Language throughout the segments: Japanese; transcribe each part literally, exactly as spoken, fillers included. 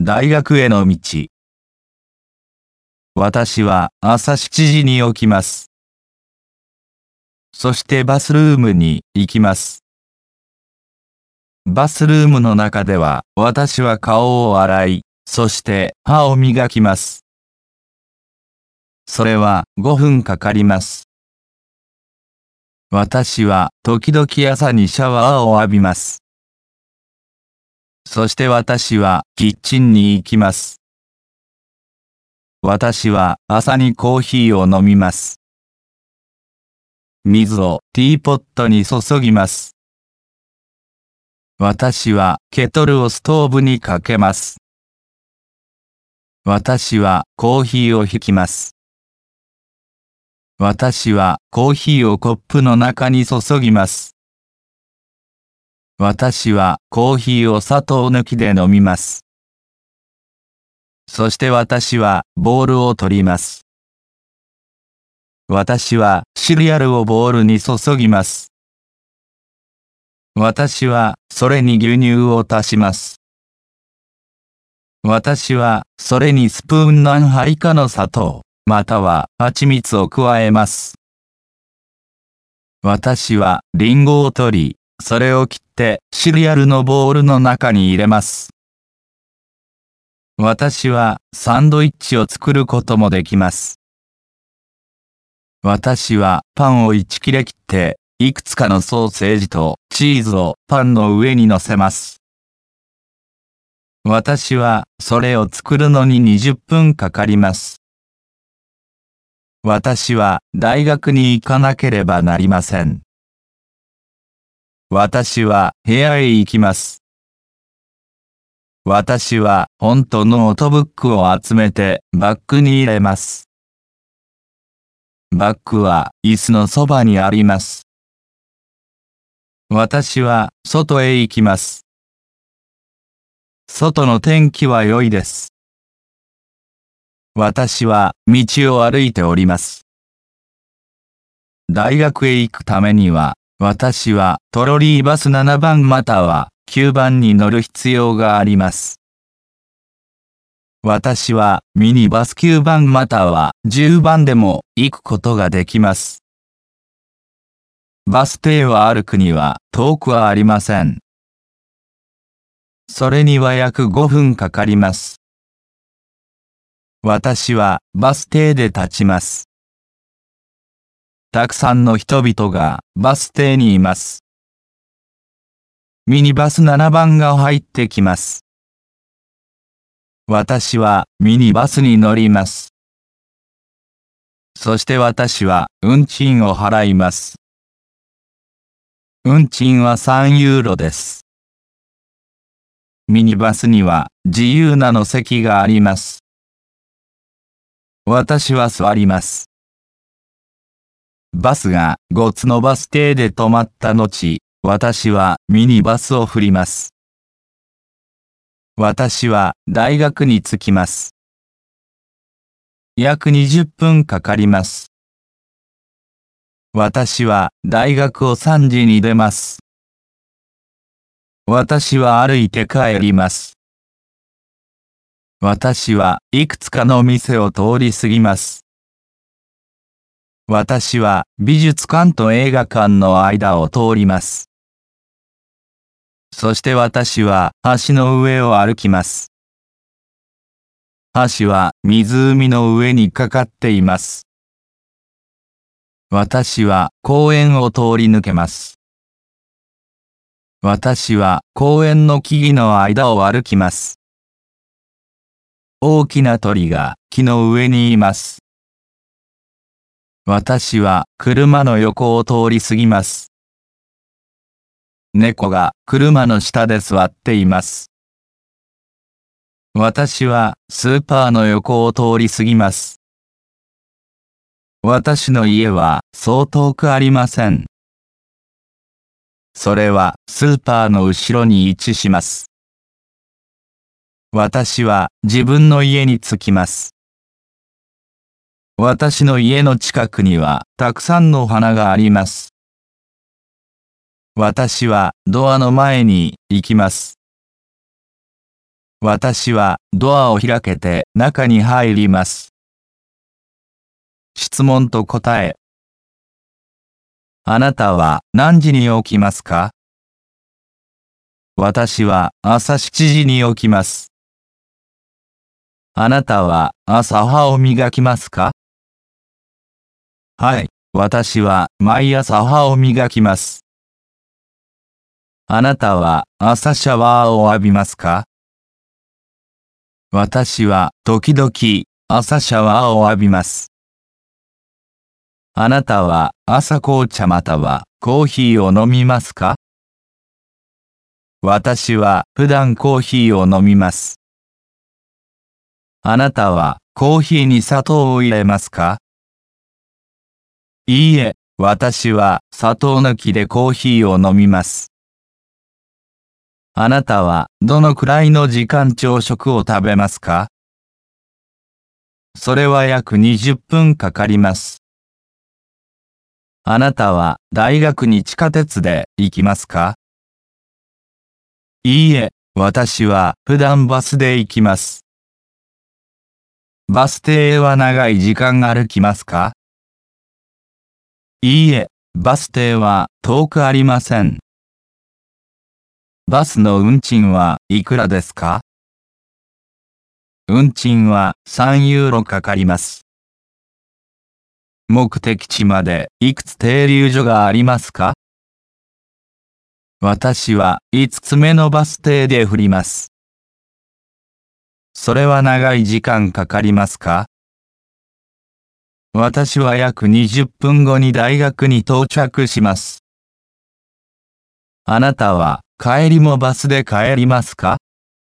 大学への道。私は朝しちじに起きます。そしてバスルームに行きます。バスルームの中では私は顔を洗い、そして歯を磨きます。それはごふんかかります。私は時々朝にシャワーを浴びます。そして私はキッチンに行きます。私は朝にコーヒーを飲みます。水をティーポットに注ぎます。私はケトルをストーブにかけます。私はコーヒーを引きます。私はコーヒーをコップの中に注ぎます。私はコーヒーを砂糖抜きで飲みます。そして私はボールを取ります。私はシリアルをボウルに注ぎます。私はそれに牛乳を足します。私はそれにスプーン何杯かの砂糖、または蜂蜜を加えます。私はリンゴを取り、それを切ってシリアルのボウルの中に入れます。私はサンドイッチを作ることもできます。私はパンをいち切れ切って、いくつかのソーセージとチーズをパンの上に乗せます。私はそれを作るのににじゅっぷんかかります。私は大学に行かなければなりません。私は部屋へ行きます。私は本とノートブックを集めてバッグに入れます。バッグは椅子のそばにあります。私は外へ行きます。外の天気は良いです。私は道を歩いております。大学へ行くためには、私はトロリーバスななばんまたはきゅうばんに乗る必要があります。私はミニバスきゅうばんまたはじゅうばんでも行くことができます。バス停は歩くには遠くはありません。それには約ごふんかかります。私はバス停で立ちます。たくさんの人々がバス停にいます。ミニバスななばんが入ってきます。私はミニバスに乗ります。そして私は運賃を払います。運賃はさんユーロです。ミニバスには自由なの席があります。私は座ります。バスがごつのバス停で止まった後、私はミニバスを振ります。私は大学に着きます。約にじゅっぷんかかります。私は大学をさんじに出ます。私は歩いて帰ります。私はいくつかの店を通り過ぎます。私は美術館と映画館の間を通ります。そして私は橋の上を歩きます。橋は湖の上にかかっています。私は公園を通り抜けます。私は公園の木々の間を歩きます。大きな鳥が木の上にいます。私は車の横を通り過ぎます。猫が車の下で座っています。私はスーパーの横を通り過ぎます。私の家はそう遠くありません。それはスーパーの後ろに位置します。私は自分の家に着きます。私の家の近くにはたくさんの花があります。私はドアの前に行きます。 私はドアを開けて中に入ります。質問と答え。あなたは何時に起きますか？私は朝しちじに起きます。あなたは朝歯を磨きますか？はい、私は毎朝歯を磨きます。あなたは朝シャワーを浴びますか？私は時々朝シャワーを浴びます。あなたは朝紅茶またはコーヒーを飲みますか？私は普段コーヒーを飲みます。あなたはコーヒーに砂糖を入れますか？いいえ、私は砂糖抜きでコーヒーを飲みます。あなたはどのくらいの時間朝食を食べますか？それは約にじゅっぷんかかります。あなたは大学に地下鉄で行きますか？いいえ、私は普段バスで行きます。バス停へは長い時間歩きますか？いいえ、バス停は遠くありません。バスの運賃はいくらですか？運賃はさんユーロかかります。目的地までいくつ停留所がありますか？私はいつつめのバス停で降ります。それは長い時間かかりますか？私は約にじゅっぷんごに大学に到着します。あなたは帰りもバスで帰りますか？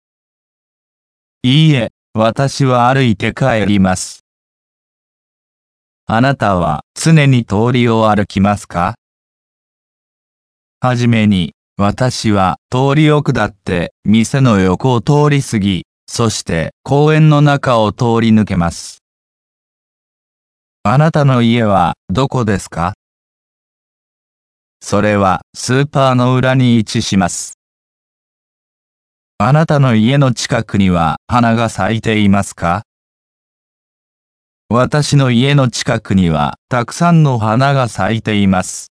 いいえ、私は歩いて帰ります。あなたは常に通りを歩きますか？はじめに、私は通りを下って店の横を通り過ぎ、そして公園の中を通り抜けます。あなたの家はどこですか？それはスーパーの裏に位置します。あなたの家の近くには花が咲いていますか？私の家の近くにはたくさんの花が咲いています。